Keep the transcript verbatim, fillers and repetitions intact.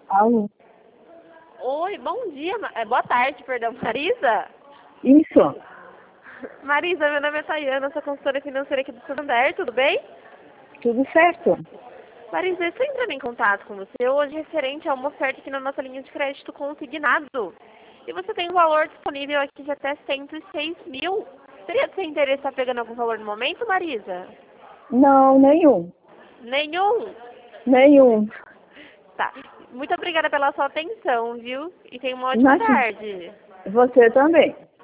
Alô? Oi, bom dia, Ma- é, boa tarde, perdão, Marisa? Isso. Marisa, meu nome é Tayana, sou consultora financeira aqui do Santander, tudo bem? Tudo certo? Marisa, eu estou entrando em contato com você hoje referente a uma oferta aqui na nossa linha de crédito consignado. E você tem um valor disponível aqui de até cento e seis mil. Seria do seu interesse estar pegando algum valor no momento, Marisa? Não, nenhum. Nenhum? Nenhum. Tá. Muito obrigada pela sua atenção, viu? E tenha uma ótima Imagina. tarde. Você também.